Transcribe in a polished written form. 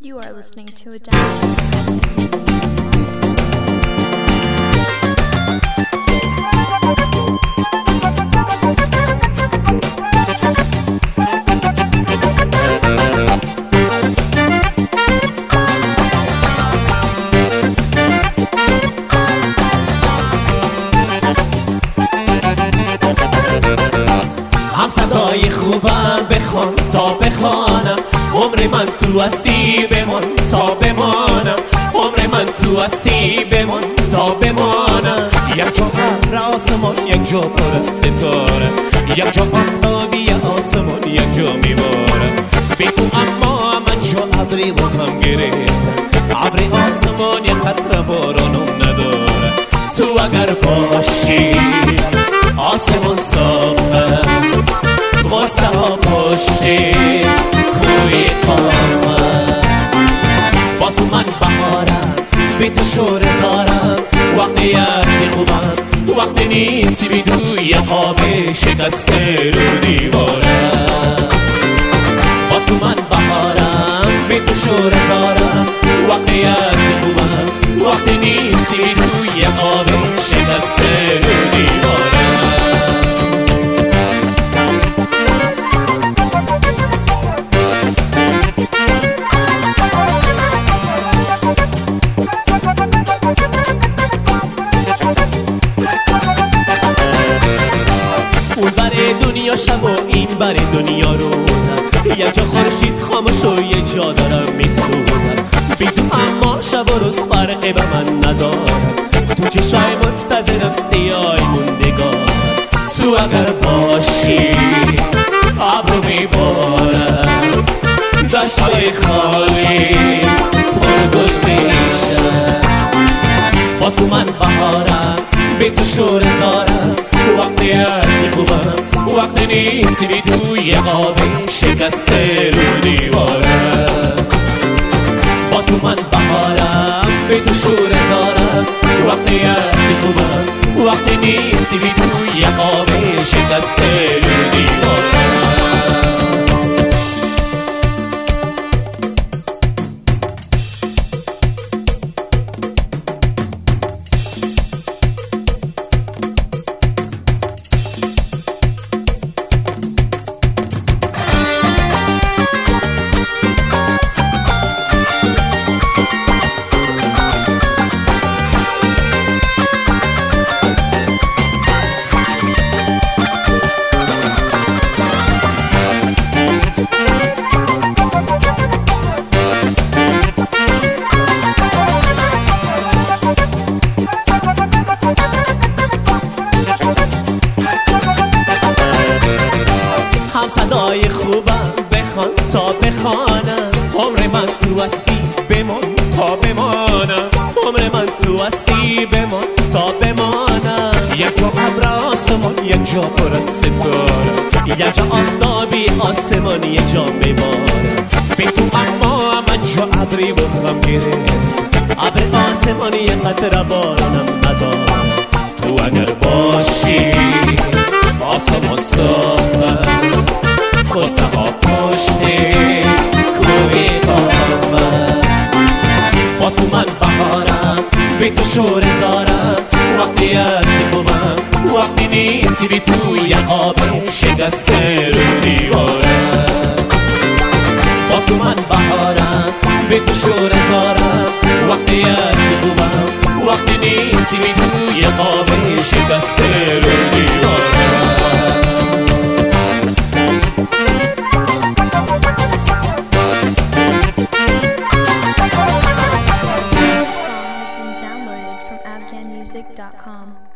You are listening to a download music. هم صدای خوبم بخوان تا بخوانم، عمر من تو هستی بمان تا بمانم، عمر من تو هستی بمان تا بمانم. یک جا ابر آسمان، یک جا پر از ستاره، یک جا آفتابی آسمان، یک جا میبارم. بگو اما من جا ابری با هم گرفتم، ابر آسمان یک قطره بارانم نداره. تو اگر باشی آسمان صافه، غصه ها پشتی کوی قافه. با تو من بهارم، بی تو شور زارم، وقتی هستی خوبم، وقتی نیستی بی تو یه خواب شکسته رو دیوارم. با تو من بهارم، بی تو شور زارم، وقتی هستی خوبم، وقتی نیستی بی تو یه خواب شکسته رو دیوارم. اون برای دنیا شب و این برای دنیا روزم، یک جا خورشید خاموش و یک جا دارم میسوزم. بی تو اما شب و روز فرقی به من ندارم، تو چشای منتظرم سیای موندگارم. تو اگر باشی ابرو میبارم، دشتای خالی پر گل میشم. با تو من بهارم، بی تو شور زارم، وقتی هستی خوبم، وقتی نیستی بی تو یه خواب شکسته رو دیوارم. با تو من بهارم، بی تو شور زارم، وقتی هستی خوبم، وقتی نیستی بی تو یه خواب شکسته رو دیوارم. صدای خوبم بخوان تا بخوانم، عمر من تو هستی بمان تا بمانم، عمر من تو هستی بمان تا بمانم. یک جا ابر آسمان، یک جا پر از ستاره، یک جا آفتابی آسمان، یک جا میبارم. بی تو اما من جا ابری با هم گرفت، ابر آسمانی یک قطره بارانم ندارم. تو اگر باشی آسمان صافه، غصه ها پشتی کوی قافه. با تو من بهارم، بی تو شور زارم، وقتی هستی خوبم، وقتی نیستی بی تو یه خواب شکسته رو دیوارم. با تو من بهارم، بی تو شور زارم، وقتی هستی خوبم، وقتی نیستی بی تو یه خواب شکسته رو دیوارم. Downloaded from afghanmusic.com.